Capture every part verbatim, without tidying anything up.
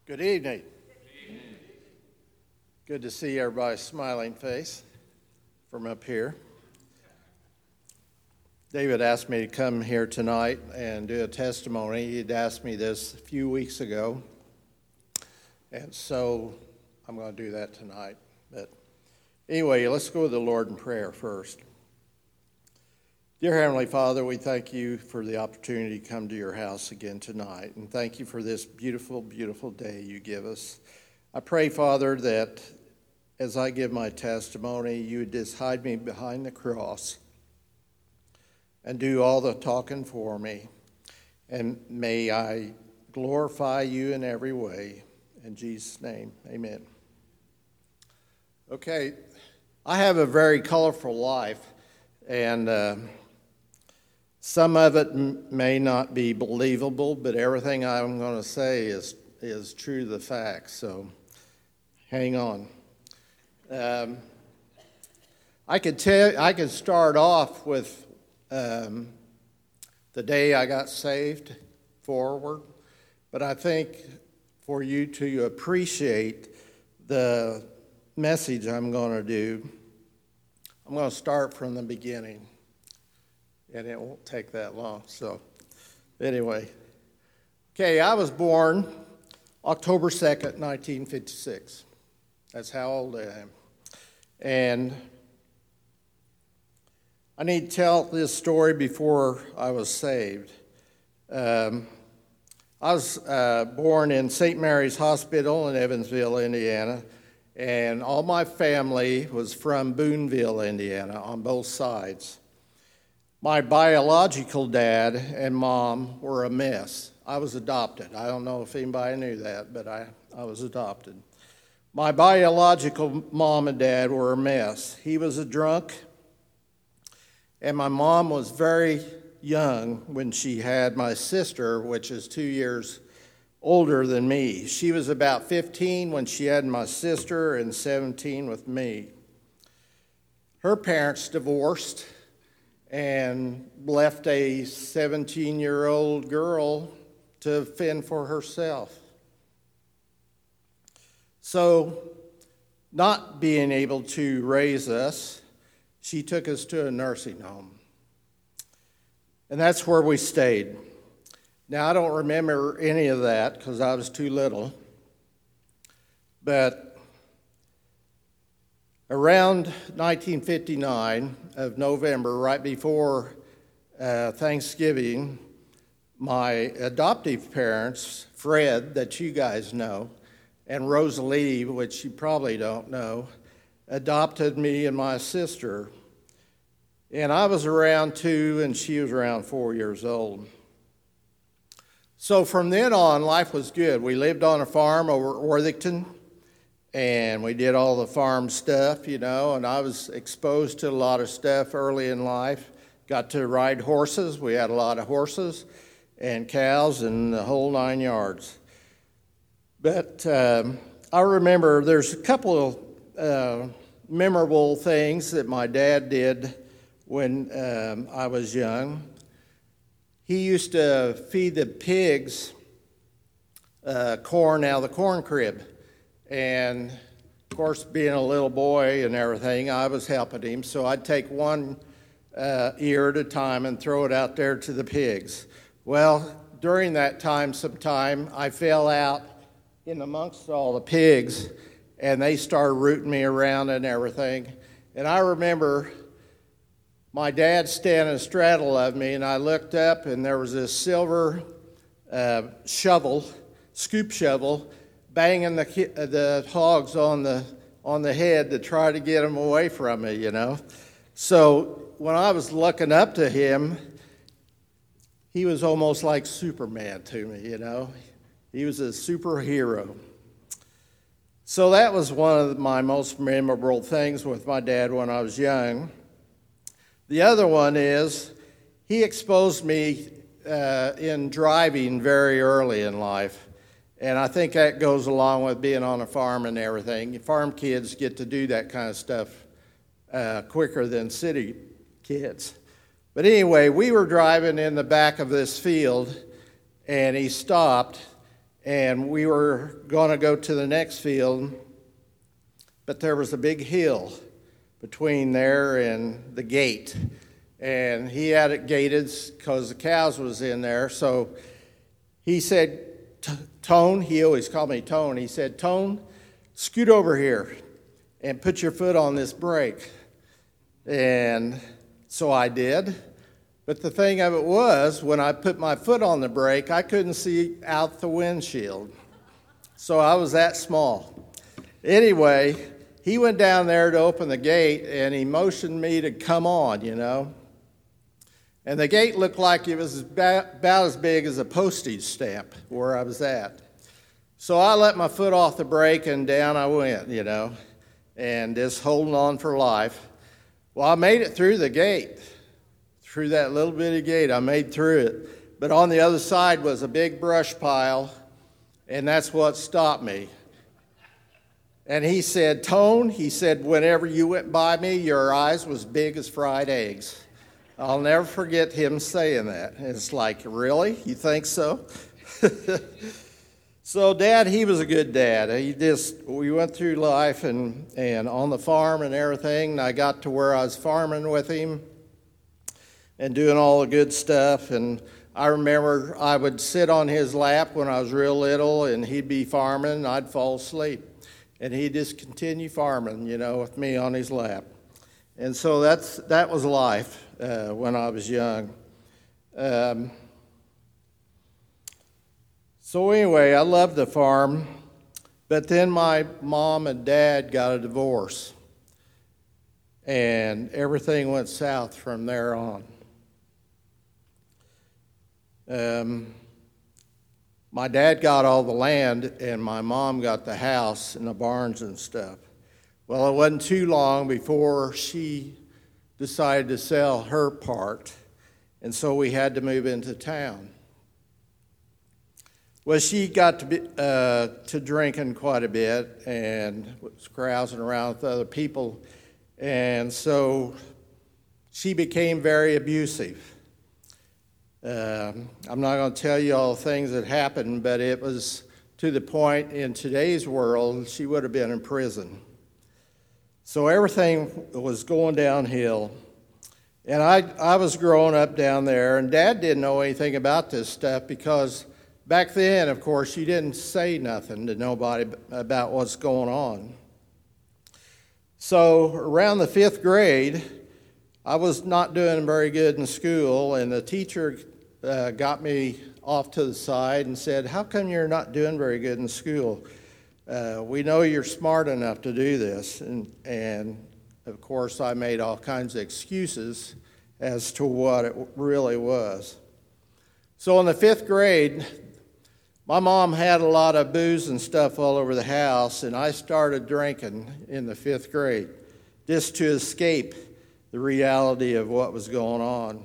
Good evening. Good to see everybody's smiling face from up here. David asked me to come here tonight and do a testimony. He'd asked me this a few weeks ago, and so I'm going to do that tonight. But anyway, let's go to the Lord in prayer first. Dear Heavenly Father, we thank you for the opportunity to come to your house again tonight, and thank you for this beautiful, beautiful day you give us. I pray, Father, that as I give my testimony, you would just hide me behind the cross and do all the talking for me, and may I glorify you in every way. In Jesus' name, amen. Okay, I have a very colorful life, and uh, some of it m- may not be believable, but everything I'm going to say is is true to the facts, so hang on. Um, I could tell. I could start off with um, the day I got saved forward, but I think for you to appreciate the message I'm going to do, I'm going to start from the beginning. And it won't take that long. So anyway, okay, I was born October second, nineteen fifty-six. That's how old I am. And I need to tell this story before I was saved. Um, I was uh, born in Saint Mary's Hospital in Evansville, Indiana, and all my family was from Boonville, Indiana, on both sides. My biological dad and mom were a mess. I was adopted. I don't know if anybody knew that, but I, I was adopted. My biological mom and dad were a mess. He was a drunk, and my mom was very young when she had my sister, which is two years older than me. She was about fifteen when she had my sister and seventeen with me. Her parents divorced and left a seventeen-year-old girl to fend for herself. So, not being able to raise us, she took us to a nursing home. And that's where we stayed. Now, I don't remember any of that because I was too little, but around nineteen fifty-nine of November, right before uh, Thanksgiving, my adoptive parents, Fred, that you guys know, and Rosalie, which you probably don't know, adopted me and my sister. And I was around two, and she was around four years old. So from then on, life was good. We lived on a farm over at Worthington, and we did all the farm stuff, you know, and I was exposed to a lot of stuff early in life. Got to ride horses. We had a lot of horses and cows and the whole nine yards. But um, I remember there's a couple of uh, memorable things that my dad did when um, I was young. He used to feed the pigs uh, corn out of the corn crib. And, of course, being a little boy and everything, I was helping him. So I'd take one uh, ear at a time and throw it out there to the pigs. Well, during that time, sometime, I fell out in amongst all the pigs, and they started rooting me around and everything. And I remember my dad standing straddle of me, and I looked up, and there was this silver uh, shovel, scoop shovel, banging the the hogs on the on the head to try to get them away from me, you know. So when I was looking up to him, he was almost like Superman to me, you know. He was a superhero. So that was one of my most memorable things with my dad when I was young. The other one is he exposed me uh, in driving very early in life. And I think that goes along with being on a farm and everything. Farm kids get to do that kind of stuff uh, quicker than city kids. But anyway, we were driving in the back of this field, and he stopped, and we were going to go to the next field, but there was a big hill between there and the gate, and he had it gated because the cows was in there. So he said, Tone, he always called me Tone, he said, Tone, scoot over here and put your foot on this brake. And so I did. But the thing of it was, when I put my foot on the brake, I couldn't see out the windshield. So I was that small. Anyway, he went down there to open the gate, and he motioned me to come on, you know. And the gate looked like it was about, about as big as a postage stamp where I was at. So I let my foot off the brake, and down I went, you know, and just holding on for life. Well, I made it through the gate. Through that little bitty gate, I made through it. But on the other side was a big brush pile, and that's what stopped me. And he said, Tone, he said, whenever you went by me, your eyes was big as fried eggs. I'll never forget him saying that. It's like, really? You think so? So Dad, he was a good dad. He just, we went through life and, and on the farm and everything, and I got to where I was farming with him and doing all the good stuff. And I remember I would sit on his lap when I was real little, and he'd be farming, and I'd fall asleep. And he'd just continue farming, you know, with me on his lap. And so that's that was life uh, when I was young. Um, so anyway, I loved the farm, but then my mom and dad got a divorce, and everything went south from there on. Um, my dad got all the land, and my mom got the house and the barns and stuff. Well, it wasn't too long before she decided to sell her part, and so we had to move into town. Well, she got to be, uh, to drinking quite a bit and was carousing around with other people, and so she became very abusive. Um, I'm not going to tell you all the things that happened, but it was to the point in today's world she would have been in prison. So everything was going downhill. And I, I was growing up down there, and Dad didn't know anything about this stuff because back then, of course, you didn't say nothing to nobody about what's going on. So around the fifth grade, I was not doing very good in school, and the teacher uh, got me off to the side and said, how come you're not doing very good in school? Uh, we know you're smart enough to do this. And, and of course, I made all kinds of excuses as to what it really was. So in the fifth grade, my mom had a lot of booze and stuff all over the house, and I started drinking in the fifth grade just to escape the reality of what was going on.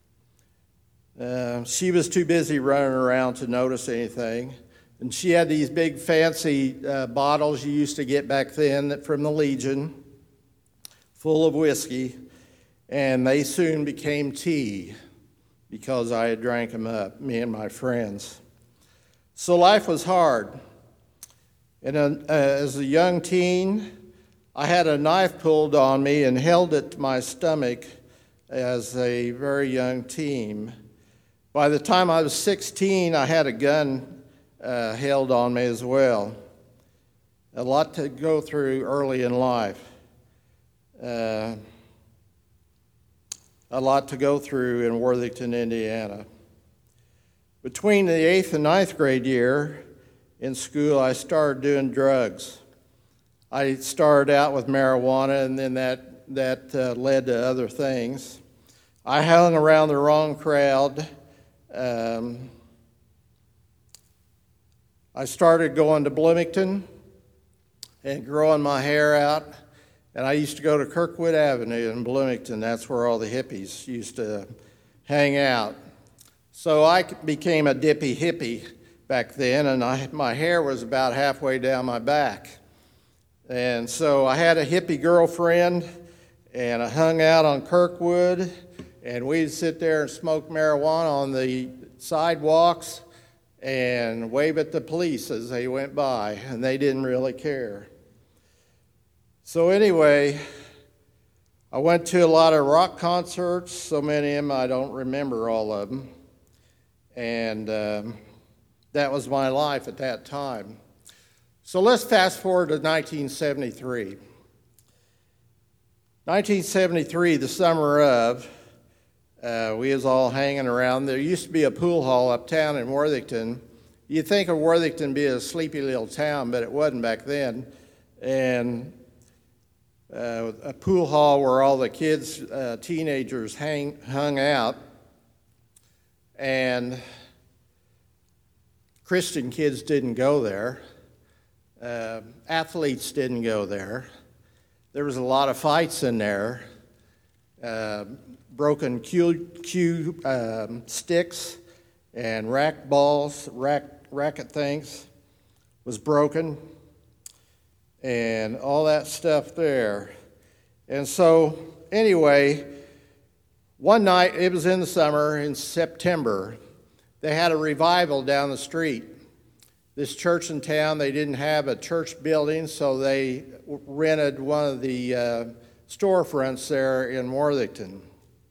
Uh, she was too busy running around to notice anything. And she had these big fancy uh, bottles you used to get back then that, from the Legion, full of whiskey, and they soon became tea because I had drank them up, me and my friends. So life was hard. And uh, as a young teen, I had a knife pulled on me and held it to my stomach as a very young teen. By the time I was sixteen, I had a gun uh, held on me as well. A lot to go through early in life. Uh, a lot to go through in Worthington, Indiana. Between the eighth and ninth grade year in school, I started doing drugs. I started out with marijuana, and then that, that uh, led to other things. I hung around the wrong crowd. Um, I started going to Bloomington and growing my hair out, and I used to go to Kirkwood Avenue in Bloomington. That's where all the hippies used to hang out. So I became a dippy hippie back then, and I, my hair was about halfway down my back. And so I had a hippie girlfriend, and I hung out on Kirkwood, and we'd sit there and smoke marijuana on the sidewalks and wave at the police as they went by, and they didn't really care. So anyway, I went to a lot of rock concerts, so many of them I don't remember all of them, and um, that was my life at that time. So let's fast forward to nineteen seventy-three. nineteen seventy-three, the summer of, uh, we was all hanging around. There used to be a pool hall uptown in Worthington. You'd think of Worthington being a sleepy little town, but it wasn't back then. And uh, a pool hall where all the kids, uh, teenagers hang, hung out. And Christian kids didn't go there. Uh, athletes didn't go there. There was a lot of fights in there. Uh, broken cue, cue um, sticks and rack balls, rack, racket things was broken, and all that stuff there. And so, anyway, one night, it was in the summer, in September, they had a revival down the street. This church in town, they didn't have a church building, so they rented one of the uh, storefronts there in Worthington.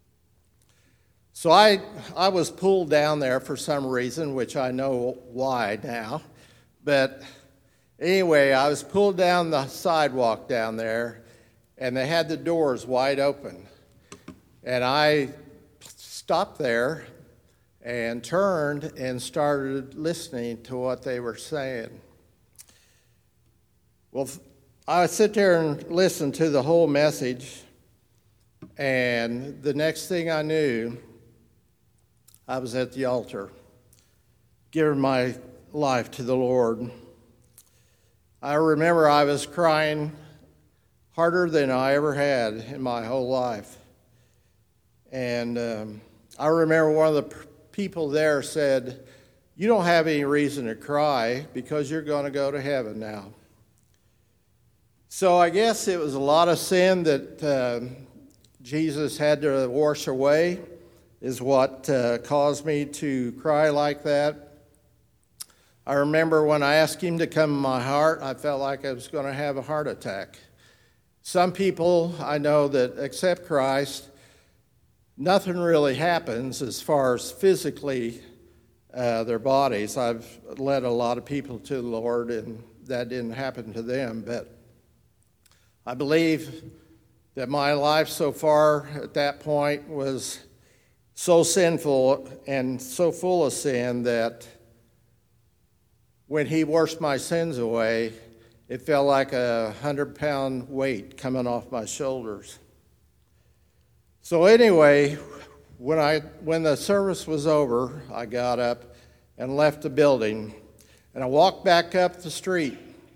So I, I was pulled down there for some reason, which I know why now. But anyway, I was pulled down the sidewalk down there, and they had the doors wide open. And I stopped there and turned and started listening to what they were saying. Well, I would sit there and listen to the whole message, and the next thing I knew, I was at the altar, giving my life to the Lord. I remember I was crying harder than I ever had in my whole life. And um, I remember one of the people there said, "You don't have any reason to cry because you're going to go to heaven now." So I guess it was a lot of sin that uh, Jesus had to wash away is what uh, caused me to cry like that. I remember when I asked him to come in my heart, I felt like I was going to have a heart attack. Some people I know that accept Christ, nothing really happens as far as physically uh, their bodies. I've led a lot of people to the Lord, and that didn't happen to them. But I believe that my life so far at that point was so sinful and so full of sin that when he washed my sins away, it felt like a hundred-pound weight coming off my shoulders. So anyway, when I when the service was over, I got up and left the building, and I walked back up the street,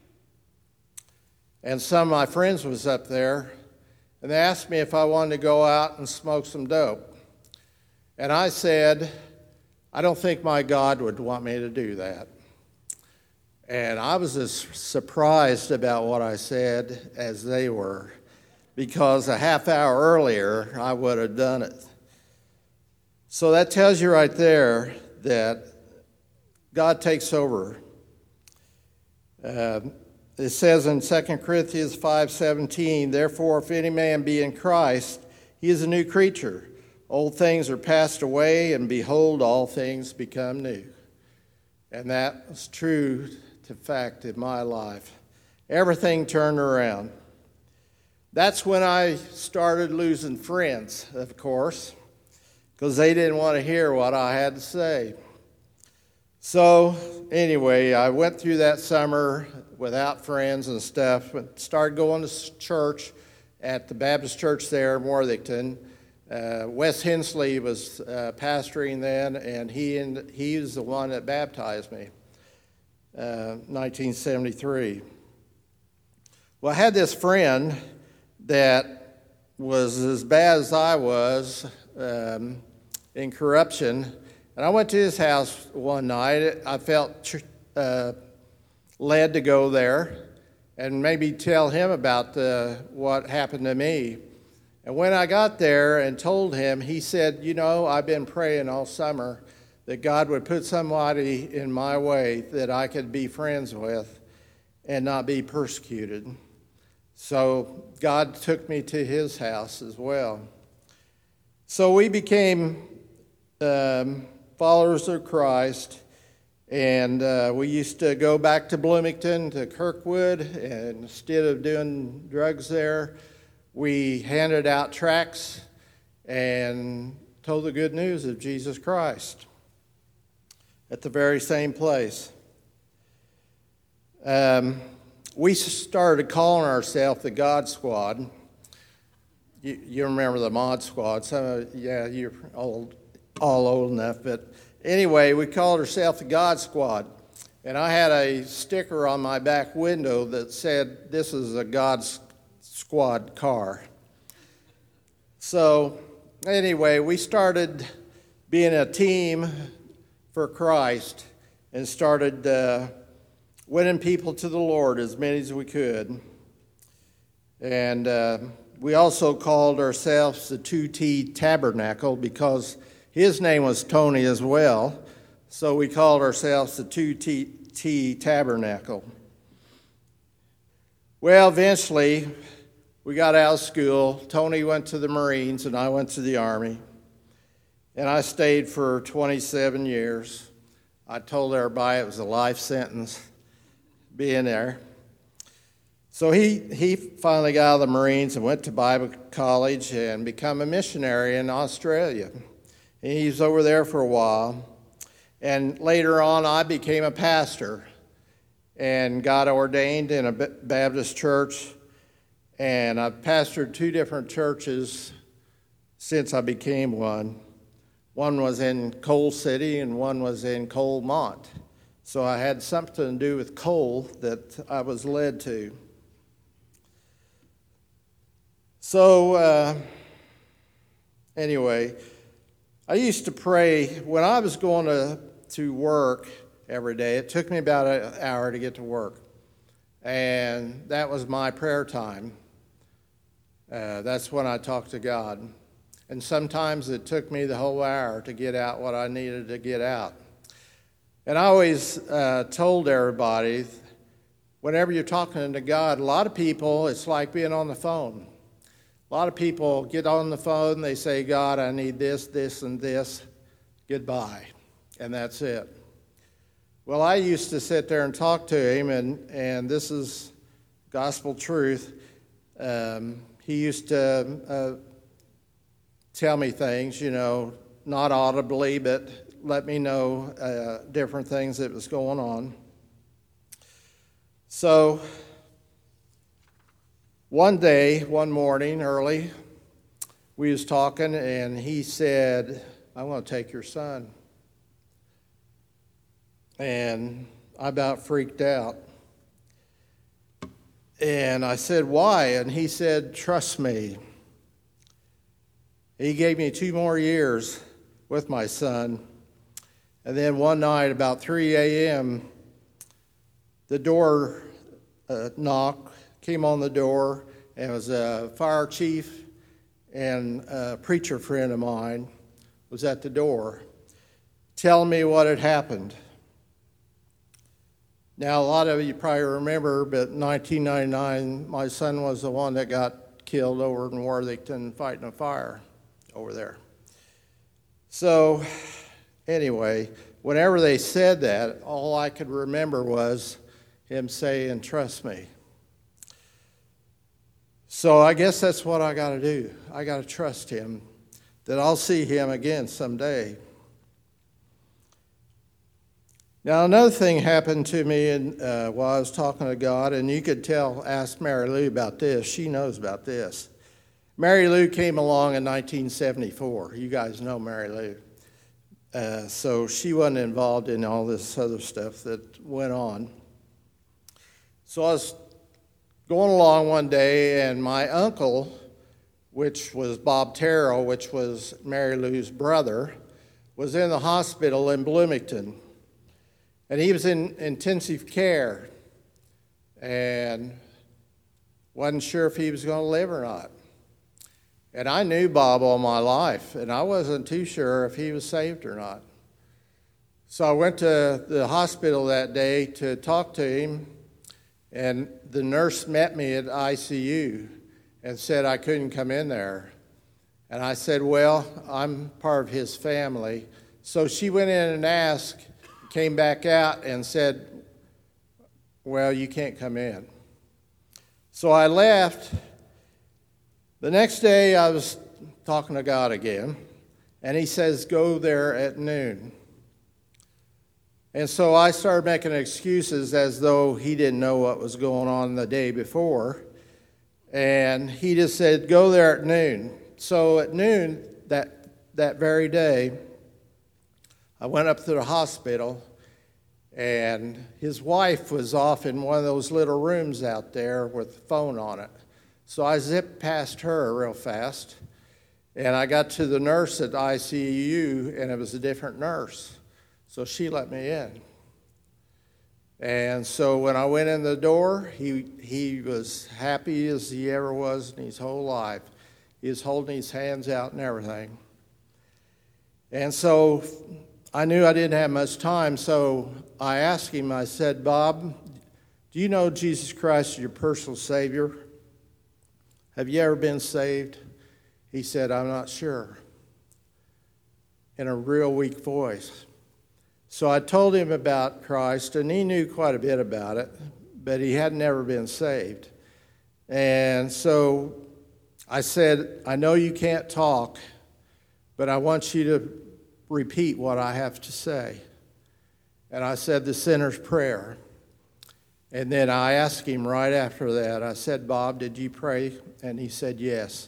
and some of my friends was up there, and they asked me if I wanted to go out and smoke some dope. And I said, I don't think my God would want me to do that. And I was as surprised about what I said as they were, because a half hour earlier, I would have done it. So that tells you right there that God takes over. Uh, it says in Second Corinthians five seventeen, "Therefore, if any man be in Christ, he is a new creature. Old things are passed away, and behold, all things become new." And that was true to fact in my life. Everything turned around. That's when I started losing friends, of course, because they didn't want to hear what I had to say. So anyway, I went through that summer without friends and stuff, but started going to church at the Baptist church there in Worthington. Uh, Wes Hensley was uh, pastoring then, and he and he was the one that baptized me, uh, nineteen seventy-three. Well, I had this friend that was as bad as I was um, in corruption, and I went to his house one night. I felt uh, led to go there and maybe tell him about uh, what happened to me. And when I got there and told him, he said, "You know, I've been praying all summer that God would put somebody in my way that I could be friends with and not be persecuted. So God took me to his house as well. So we became um, followers of Christ, and uh, we used to go back to Bloomington, to Kirkwood, and instead of doing drugs there, we handed out tracts and told the good news of Jesus Christ at the very same place. Um, we started calling ourselves the God Squad. You, you remember the Mod Squad. Some of, yeah, you're old, all old enough. But anyway, we called ourselves the God Squad. And I had a sticker on my back window that said, "This is a God Squad car." So anyway, we started being a team for Christ and started uh, winning people to the Lord, as many as we could. And uh, we also called ourselves the two T Tabernacle because his name was Tony as well. So we called ourselves the two T Tabernacle. Well, eventually, we got out of school. Tony went to the Marines and I went to the Army. And I stayed for twenty-seven years. I told everybody it was a life sentence being there. So he, he finally got out of the Marines and went to Bible college and became a missionary in Australia. And he was over there for a while. And later on, I became a pastor and got ordained in a Baptist church. And I've pastored two different churches since I became one. One was in Coal City and one was in Coalmont. So I had something to do with coal that I was led to. So uh, anyway, I used to pray when I was going to, to work every day. It took me about an hour to get to work. And that was my prayer time. Uh, that's when I talked to God. And sometimes it took me the whole hour to get out what I needed to get out. And I always uh, told everybody, whenever you're talking to God, a lot of people, it's like being on the phone. A lot of people get on the phone, they say, "God, I need this, this, and this. Goodbye." And that's it. Well, I used to sit there and talk to him, and, and this is gospel truth. Um, he used to uh, tell me things, you know, not audibly, but let me know uh, different things that was going on. So one day, one morning early, we was talking, and he said, "I'm going to take your son." And I about freaked out. And I said, "Why?" And he said, "Trust me." He gave me two more years with my son. And then one night, about three a.m., the door uh, knock came on the door, and it was a fire chief and a preacher friend of mine was at the door telling me what had happened. Now, a lot of you probably remember, but in nineteen ninety-nine, my son was the one that got killed over in Worthington fighting a fire over there. So, anyway, whenever they said that, all I could remember was him saying, "Trust me." So I guess that's what I got to do. I got to trust him, that I'll see him again someday. Now, another thing happened to me in, uh, while I was talking to God, and you could tell, ask Mary Lou about this. She knows about this. Mary Lou came along in nineteen seventy-four. You guys know Mary Lou. Uh, so she wasn't involved in all this other stuff that went on. So I was going along one day, and my uncle, which was Bob Terrell, which was Mary Lou's brother, was in the hospital in Bloomington. And he was in intensive care and wasn't sure if he was going to live or not. And I knew Bob all my life, and I wasn't too sure if he was saved or not. So I went to the hospital that day to talk to him, and the nurse met me at I C U and said I couldn't come in there. And I said, well, I'm part of his family. So she went in and asked, came back out and said, well, you can't come in. So I left. The next day I was talking to God again, and he says, go there at noon. And so I started making excuses as though he didn't know what was going on the day before. And he just said, go there at noon. So at noon that, that very day, I went up to the hospital, and his wife was off in one of those little rooms out there with the phone on it. So I zipped past her real fast, and I got to the nurse at I C U, and it was a different nurse. So she let me in. And so when I went in the door, he he was happy as he ever was in his whole life. He was holding his hands out and everything. And so I knew I didn't have much time, so I asked him, I said, Bob, do you know Jesus Christ is your personal Savior? Have you ever been saved? He said, I'm not sure, in a real weak voice. So I told him about Christ, and he knew quite a bit about it, but he had never been saved. And so I said, I know you can't talk, but I want you to repeat what I have to say. And I said the sinner's prayer. And then I asked him right after that, I said, Bob, did you pray? And he said, yes.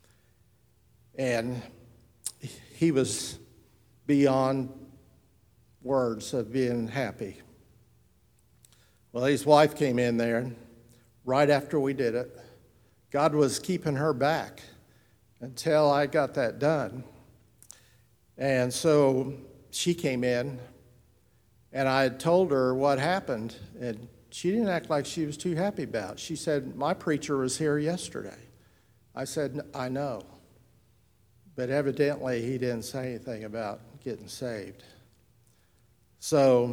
And he was beyond words of being happy. Well, his wife came in there right after we did it. God was keeping her back until I got that done. And so she came in, and I had told her what happened, and she didn't act like she was too happy about it. She said, my preacher was here yesterday. I said, I know. But evidently he didn't say anything about getting saved. So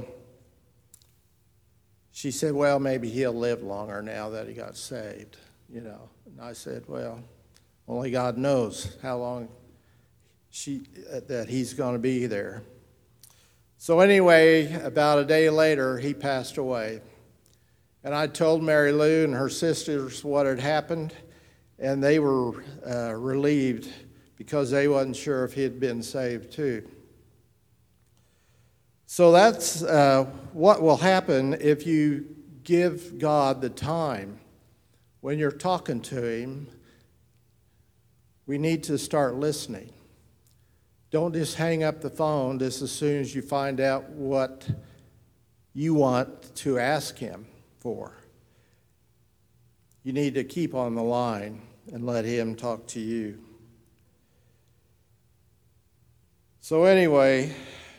she said, well, maybe he'll live longer now that he got saved, you know. And I said, well, only God knows how long she that he's going to be there. So anyway, about a day later, he passed away. And I told Mary Lou and her sisters what had happened, and they were uh, relieved because they wasn't sure if he had been saved too. So that's uh, what will happen if you give God the time. When you're talking to him, we need to start listening. Don't just hang up the phone just as soon as you find out what you want to ask him for. You need to keep on the line and let him talk to you. So anyway,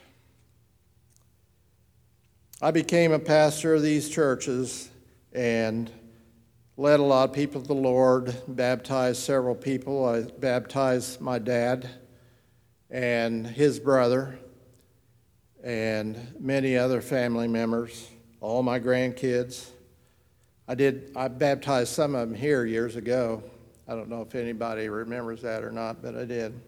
I became a pastor of these churches and led a lot of people to the Lord, baptized several people. I baptized my dad and his brother and many other family members, all my grandkids. I did. I baptized some of them here years ago. I don't know if anybody remembers that or not, but I did.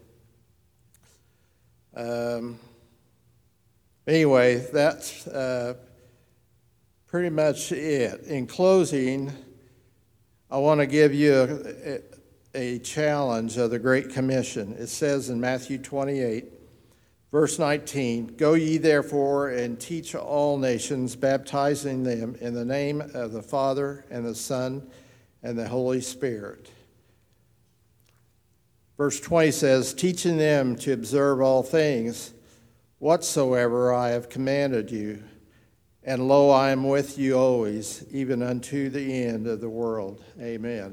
Um, anyway, that's uh, pretty much it. In closing, I want to give you a, a, a challenge of the Great Commission. It says in Matthew twenty-eight, verse nineteen, go ye therefore and teach all nations, baptizing them in the name of the Father and the Son and the Holy Spirit. Verse twenty says, teaching them to observe all things whatsoever I have commanded you. And lo, I am with you always, even unto the end of the world. Amen.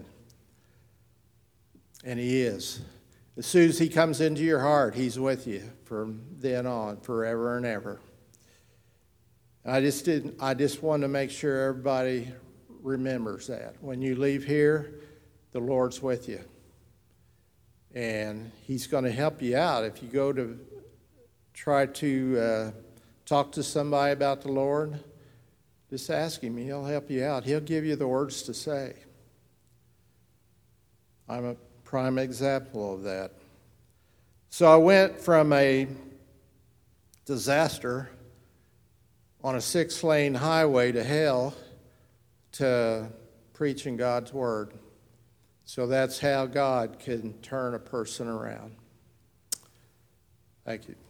And he is. As soon as he comes into your heart, he's with you from then on, forever and ever. I just didn't. I just want to make sure everybody remembers that. When you leave here, the Lord's with you. And he's going to help you out if you go to try to uh, talk to somebody about the Lord, just ask him. He'll help you out. He'll give you the words to say. I'm a prime example of that. So I went from a disaster on a six-lane highway to hell to preaching God's word. So that's how God can turn a person around. Thank you.